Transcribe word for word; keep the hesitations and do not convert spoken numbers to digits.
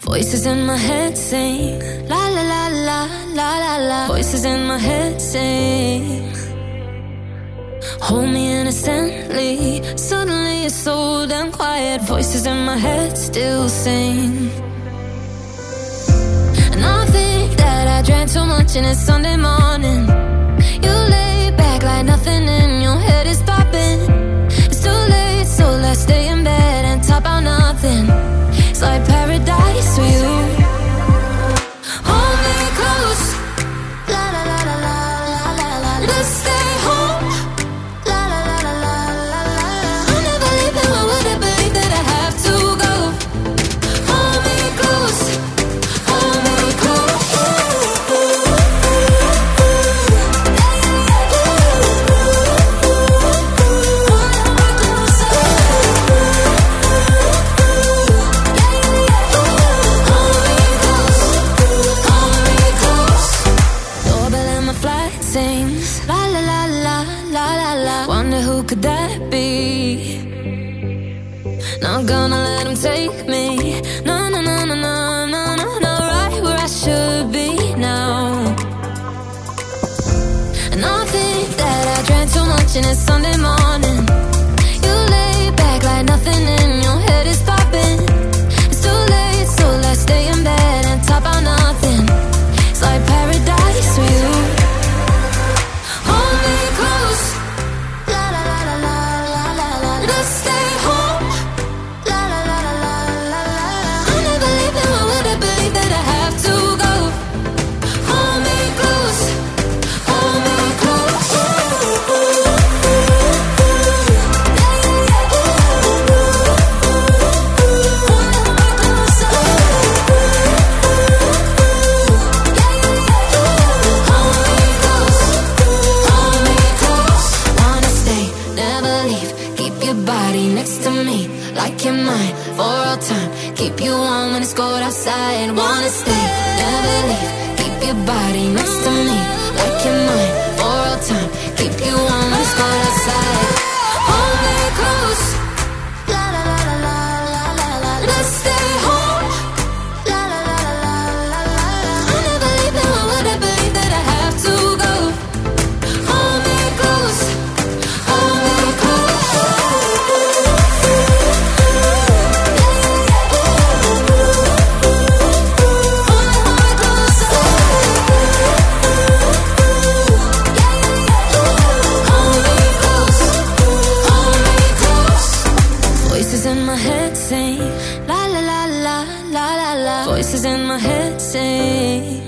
Voices in my head sing la la la la la la la. Voices in my head sing, hold me innocently. Suddenly it's so damn quiet. Voices in my head still sing. And I think that I drank too much and it's Sunday morning. You lay back like nothing in your head is popping. It's too late, so let's stay in bed and talk about nothing. It's like paradise with you. Hold me close, la la la la la la la. Let's stay home, la la la la la la la. I'm never leaving, why would I believe that I have to go? Hold me close, hold me close. Could that be? Not gonna let him take me. No, no, no, no, no, no, no, no. Right where I should be now. And I think that I drank too much and it's Sunday morning. You lay back like nothing in your head is popping. It's too late, so let's stay in bed and talk about nothing. It's like paradise with you. Hold me close, let's stay home, la la la la la la la. I'm never leaving, why would I believe that I have to go? Hold me close, hold me close. Like you're mine for all time. Keep you warm when it's cold outside. Wanna stay, never leave. Keep your body next to me. Like you're mine for all time. Keep you warm when it's cold outside. Hold me close, la la la la la la la. Let's stay home, la la la la la la. I'm never leaving, why would I believe that I have to go? Hold me close, hold me close. In my head sing la la la la la la la. Voices in my head sing.